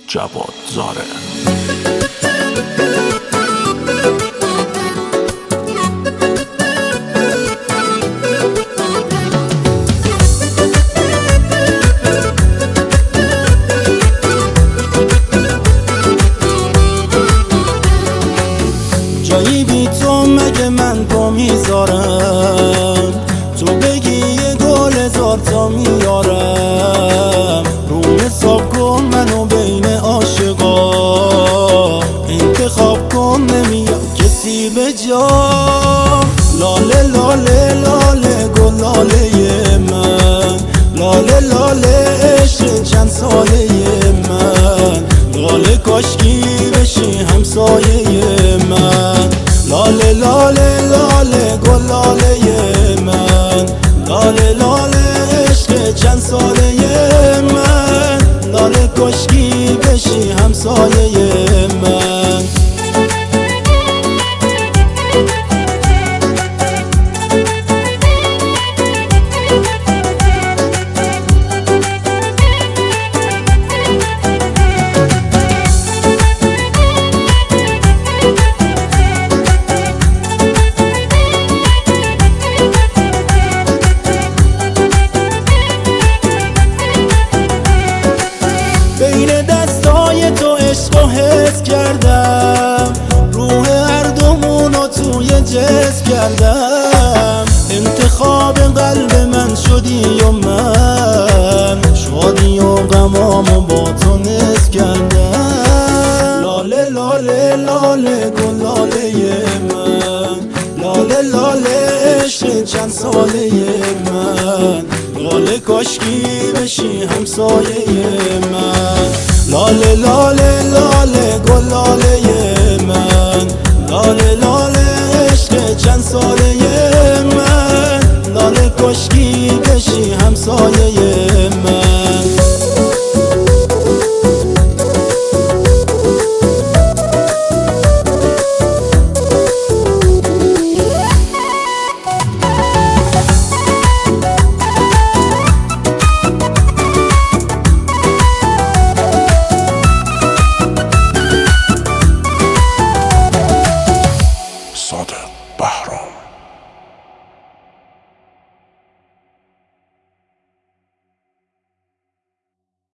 جواد زاره. جایی بی تو مگه من پا میذارم، تو بگی یه گل هزار تا میارم. رو حساب کن منو بین عاشقا، انتخاب کن نمیاد کسی به جا. لاله لاله لاله گل لاله من، لاله لاله عشق چند ساله من. لاله کاشکی بشی همسایه من. لاله لاله لاله گل لاله من، لاله لاله عشق چند ساله من. لاله کاشکی بشی همسایه من. بین دستای تو عشق و حس کردم، روح هر دومونو توی جسم کردم. انتخاب قلب من شدی و من، شادی و غمامو با تو نصف کردم. لاله لاله لاله گل لاله من، لاله لاله عشق چند ساله من. لاله کاشکی بشی همسایه من. لاله لاله لاله گل لاله من، لاله لاله عشق چند ساله